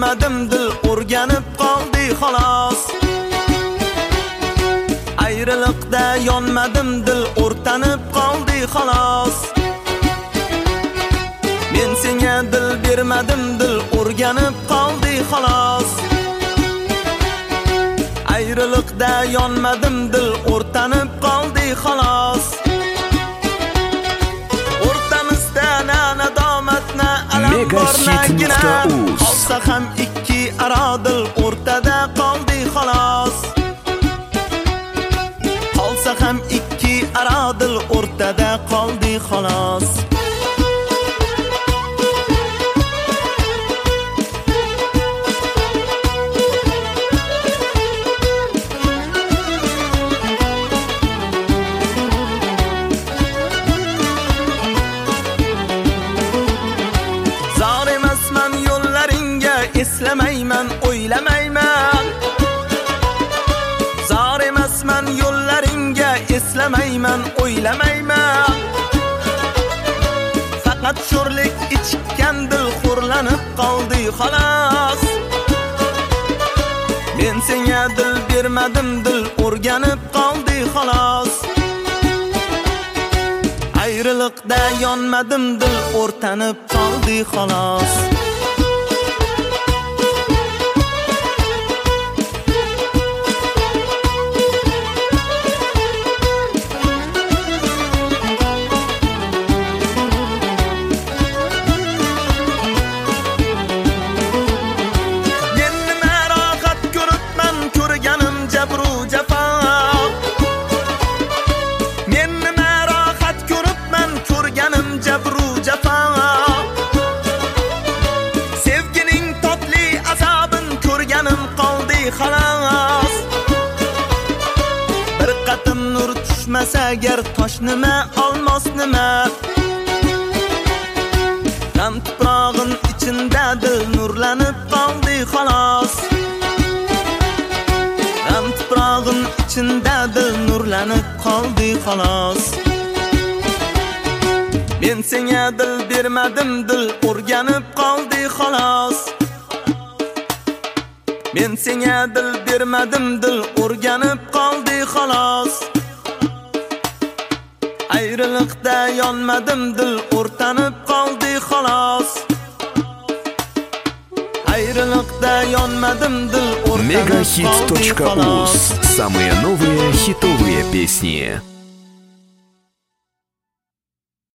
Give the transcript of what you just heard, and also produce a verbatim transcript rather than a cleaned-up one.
bermadim dil o'rganib qoldi xolos. Ayriliqda yonmadim dil o'rtanib qoldi xolos. Men senga dil bermadim dil o'rganib qoldi xolos. Ayriliqda yonmadim dil o'rtanib qoldi xolos. O'rtamizda na nadomatna alam bornagina qolsa ham ikki aro dil o'rtada qoldi xolos. Qolsa ham ikki aro dil o'rtada qoldi xolos. Eslamayman, o'ylamayman. Zor emasman yo'llaringga, eslamayman, o'ylamayman. Faqat sho'rlik ichgan dil xo'rlanib qoldi xolos. Men senga dil bermadim dil o'rganib qoldi xolos. Ayriliqda yonmadim dil o'rtanib qoldi xolos. Xolos. Bir qatim nur tushmasa agar tosh nima, olmos nima. G'am tuprog'in ichinda dil nurlanib qoldi xolos. G'am tuprog'in ichinda dil nurlanib qoldi xolos. Men senga dil bermadim dil o'rganib qoldi xolos. Men senga dil bermadim dil o'rganib qoldi xolos. Ayriliqda yonmadim dil o'rtanib qoldi xolos. Ayriliqda yonmadim dil o'rtanib qoldi xolos. Мегахит.уз. Самые новые хитовые песни.